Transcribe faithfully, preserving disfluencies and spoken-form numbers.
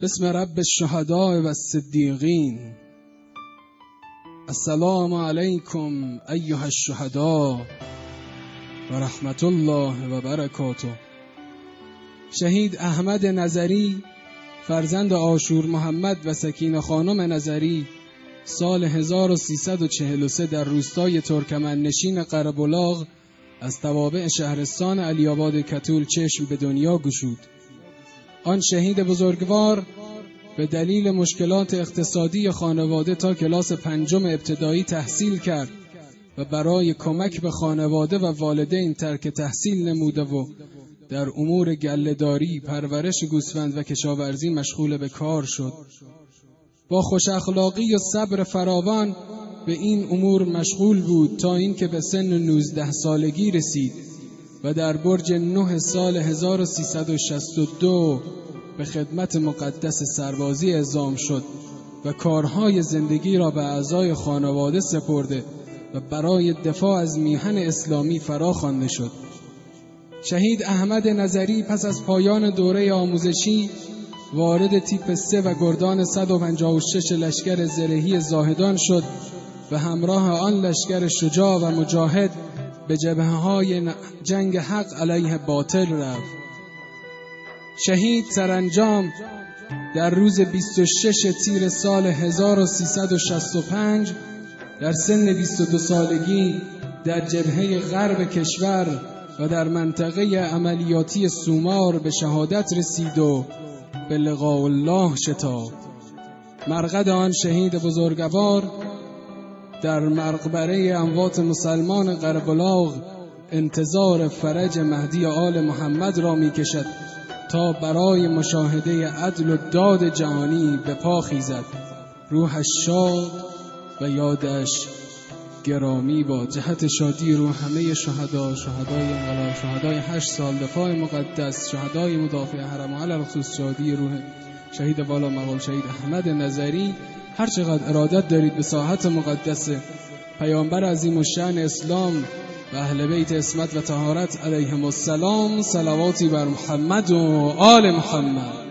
بسم رب الشهداء و الصدیقین. السلام علیکم ایها الشهداء و رحمت الله و برکاته. شهید احمد نظری فرزند عاشور محمد و سکینه خانم نظری سال هزار و سیصد و چهل و سه در روستای ترکمن نشین قره‌بلاغ از توابع شهرستان علی آباد کتول چشم به دنیا گشود. آن شهید بزرگوار به دلیل مشکلات اقتصادی خانواده تا کلاس پنجم ابتدایی تحصیل کرد و برای کمک به خانواده و والدین ترک تحصیل نموده و در امور گله‌داری، پرورش گوسفند و کشاورزی مشغول به کار شد. با خوش اخلاقی و صبر فراوان به این امور مشغول بود تا اینکه به سن نوزده سالگی رسید و در برج نه سال هزار و سیصد و شصت و دو به خدمت مقدس سربازی اعزام شد و کارهای زندگی را به اعضای خانواده سپرده و برای دفاع از میهن اسلامی فرا خوانده شد. شهید احمد نظری پس از پایان دوره آموزشی وارد تیپ سه و گردان صد و پنجاه و شش لشکر زرهی زاهدان شد و همراه آن لشکر شجاع و مجاهد به جبهه‌های جنگ حق علیه باطل رفت. شهید سرانجام در روز بیست و شش تیر سال هزار و سیصد و شصت و پنج در سن بیست و دو سالگی در جبهه غرب کشور و در منطقه عملیاتی سومار به شهادت رسید و به لقاء الله شتافت. مرقد آن شهید بزرگوار در مقبره اموات مسلمان قره‌بلاغ انتظار فرج مهدی آل محمد را می کشد تا برای مشاهده عدل و داد جهانی به پا خیزد. روحش شاد و یادش گرامی با جهت شادی روح همه شهدا، شهدای انقلاب، شهدای هشت سال دفاع مقدس، شهدای مدافع حرم و علی خصوص شادی روح شهید والا مقام شهید احمد نظری. هر چقدر ارادت دارید به ساحت مقدس پیامبر عظیم الشأن اسلام و اهل بیت عصمت و طهارت علیهم السلام صلواتی بر محمد و آل محمد.